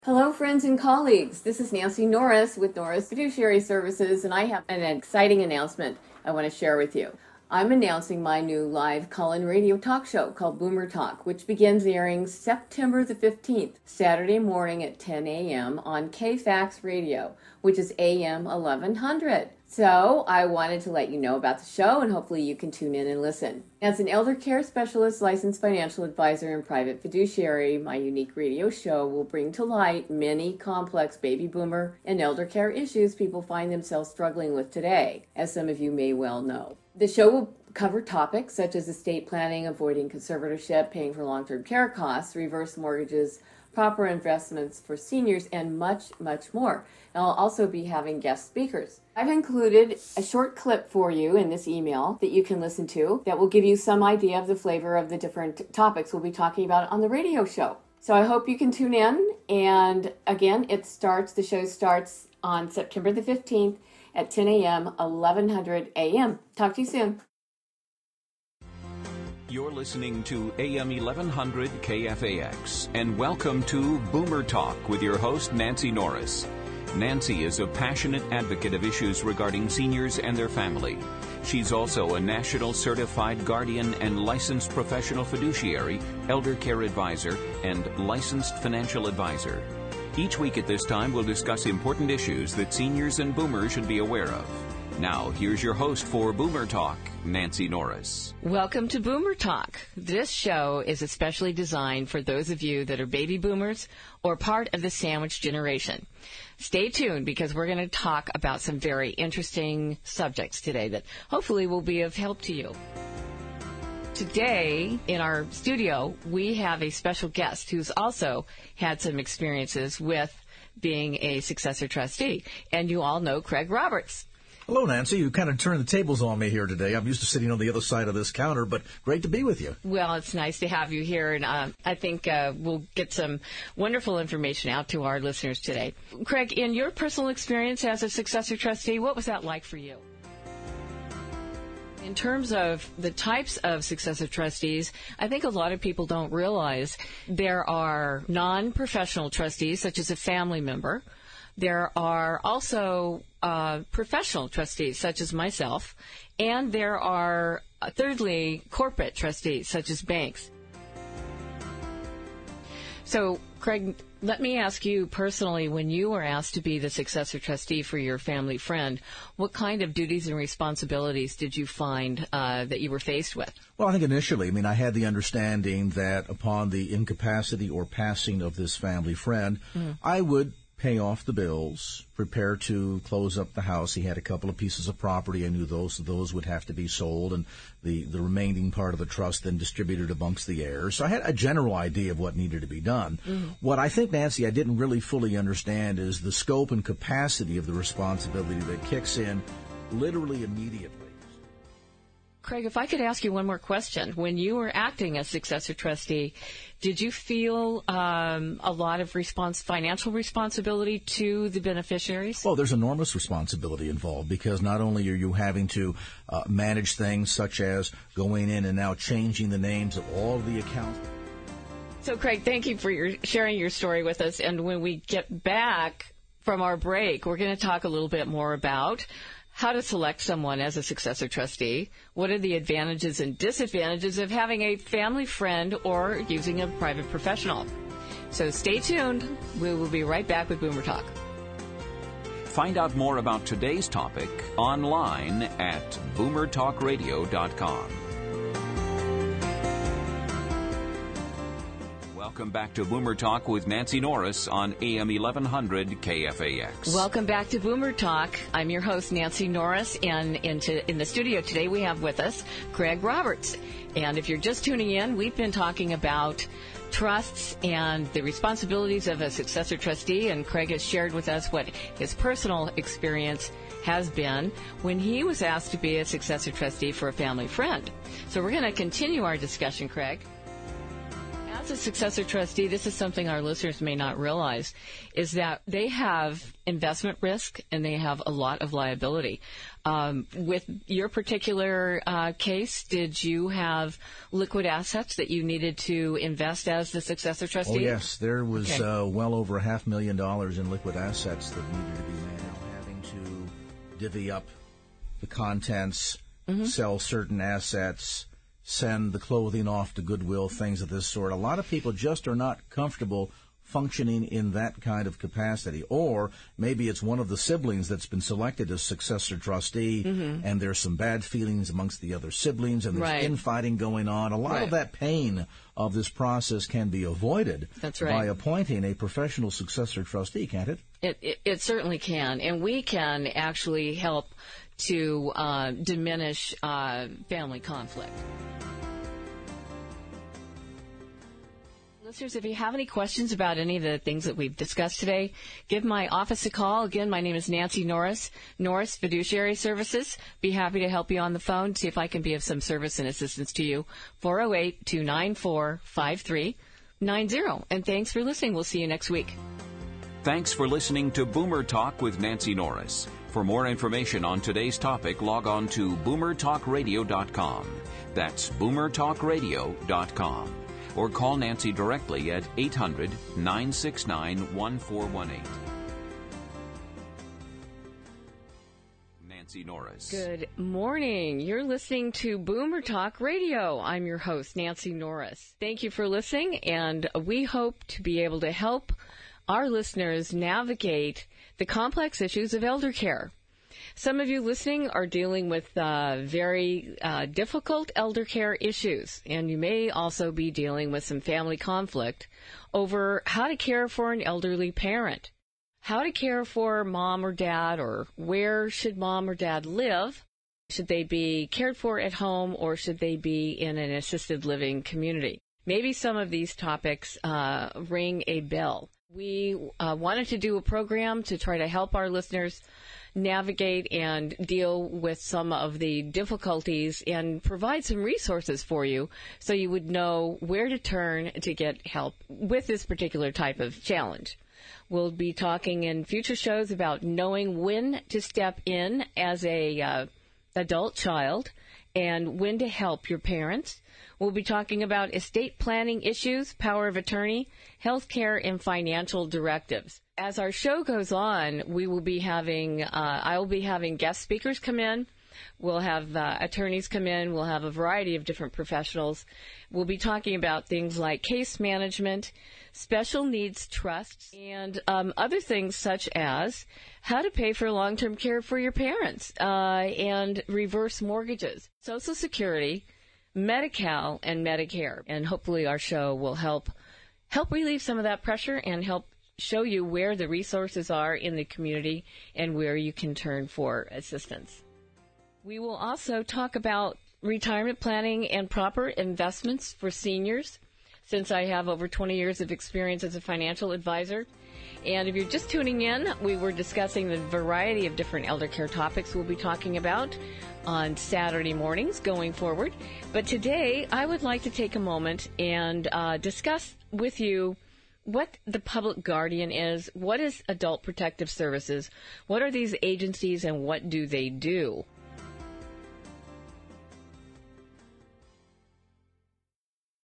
Hello, friends and colleagues. This is Nancy Norris with Norris Fiduciary Services, and I have an exciting announcement I want to share with you. I'm announcing my new live call-in radio talk show called Boomer Talk, which begins airing September the 15th, Saturday morning at 10 a.m. on KFAX Radio, which is AM 1100. So I wanted to let you know about the show, and hopefully you can tune in and listen. As an elder care specialist, licensed financial advisor, and private fiduciary, my unique radio show will bring to light many complex baby boomer and elder care issues people find themselves struggling with today, as some of you may well know. The show will cover topics such as estate planning, avoiding conservatorship, paying for long-term care costs, reverse mortgages, proper investments for seniors, and much, much more. And I'll also be having guest speakers. I've included a short clip for you in this email that you can listen to that will give you some idea of the flavor of the different topics we'll be talking about on the radio show. So I hope you can tune in. And again, the show starts on September the 15th at 10 a.m., 1100 a.m. Talk to you soon. You're listening to AM 1100 KFAX, and welcome to Boomer Talk with your host, Nancy Norris. Nancy is a passionate advocate of issues regarding seniors and their family. She's also a national certified guardian and licensed professional fiduciary, elder care advisor, and licensed financial advisor. Each week at this time, we'll discuss important issues that seniors and boomers should be aware of. Now, here's your host for Boomer Talk, Nancy Norris. Welcome to Boomer Talk. This show is especially designed for those of you that are baby boomers or part of the sandwich generation. Stay tuned because we're going to talk about some very interesting subjects today that hopefully will be of help to you. Today, in our studio, we have a special guest who's also had some experiences with being a successor trustee, and you all know Craig Roberts. Hello, Nancy. You kind of turned the tables on me here today. I'm used to sitting on the other side of this counter, but great to be with you. Well, it's nice to have you here, and I think we'll get some wonderful information out to our listeners today. Craig, in your personal experience as a successor trustee, what was that like for you? In terms of the types of successor trustees, I think a lot of people don't realize there are non-professional trustees, such as a family member. There are also professional trustees, such as myself, and there are, thirdly, corporate trustees, such as banks. So, Craig, let me ask you personally, when you were asked to be the successor trustee for your family friend, what kind of duties and responsibilities did you find that you were faced with? Well, I think initially, I had the understanding that upon the incapacity or passing of this family friend, I would pay off the bills, prepare to close up the house. He had a couple of pieces of property. I knew those would have to be sold, and the remaining part of the trust then distributed amongst the heirs. So I had a general idea of what needed to be done. What I think, Nancy, I didn't really fully understand is the scope and capacity of the responsibility that kicks in literally immediately. Craig, if I could ask you one more question. When you were acting as successor trustee, did you feel a lot of financial responsibility to the beneficiaries? Well, there's enormous responsibility involved because not only are you having to manage things such as going in and now changing the names of all of the accounts. So, Craig, thank you for sharing your story with us. And when we get back from our break, we're going to talk a little bit more about how to select someone as a successor trustee, what are the advantages and disadvantages of having a family friend or using a private professional. So stay tuned. We will be right back with Boomer Talk. Find out more about today's topic online at boomertalkradio.com. Welcome back to Boomer Talk with Nancy Norris on AM 1100 KFAX. Welcome back to Boomer Talk. I'm your host, Nancy Norris, and in the studio today we have with us Craig Roberts. And if you're just tuning in, we've been talking about trusts and the responsibilities of a successor trustee, and Craig has shared with us what his personal experience has been when he was asked to be a successor trustee for a family friend. So we're going to continue our discussion, Craig. As a successor trustee, this is something our listeners may not realize, is that they have investment risk and they have a lot of liability. With your particular case, did you have liquid assets that you needed to invest as the successor trustee? Oh, yes. There was well over $500,000 in liquid assets that needed to be made. Having to divvy up the contents, sell certain assets, send the clothing off to Goodwill, things of this sort. A lot of people just are not comfortable functioning in that kind of capacity. Or maybe it's one of the siblings that's been selected as successor trustee, and there's some bad feelings amongst the other siblings, and there's infighting going on. A lot of that pain of this process can be avoided by appointing a professional successor trustee, can't it? It certainly can, and we can actually help to diminish family conflict. Listeners, if you have any questions about any of the things that we've discussed today, give my office a call. Again, my name is Nancy Norris, Norris Fiduciary Services. Be happy to help you on the phone, see if I can be of some service and assistance to you. 408-294-5390. And thanks for listening. We'll see you next week. Thanks for listening to Boomer Talk with Nancy Norris. For more information on today's topic, log on to boomertalkradio.com. That's boomertalkradio.com. Or call Nancy directly at 800-969-1418. Nancy Norris. Good morning. You're listening to Boomer Talk Radio. I'm your host, Nancy Norris. Thank you for listening, and we hope to be able to help our listeners navigate the complex issues of elder care. Some of you listening are dealing with very difficult elder care issues, and you may also be dealing with some family conflict over how to care for an elderly parent, how to care for mom or dad, or where should mom or dad live. Should they be cared for at home, or should they be in an assisted living community? Maybe some of these topics ring a bell. We wanted to do a program to try to help our listeners navigate and deal with some of the difficulties and provide some resources for you so you would know where to turn to get help with this particular type of challenge. We'll be talking in future shows about knowing when to step in as a adult child and when to help your parents. We'll be talking about estate planning issues, power of attorney, health care, and financial directives. As our show goes on, we will be having, I will be having guest speakers come in. We'll have attorneys come in. We'll have a variety of different professionals. We'll be talking about things like case management, special needs trusts, and other things such as how to pay for long-term care for your parents and reverse mortgages, Social Security, Medi-Cal, and Medicare. And hopefully our show will help relieve some of that pressure and help show you where the resources are in the community and where you can turn for assistance. We will also talk about retirement planning and proper investments for seniors, since I have over 20 years of experience as a financial advisor. And if you're just tuning in, we were discussing the variety of different elder care topics we'll be talking about on Saturday mornings going forward. But today, I would like to take a moment and discuss with you what the public guardian is, what is Adult Protective Services, what are these agencies, and what do they do?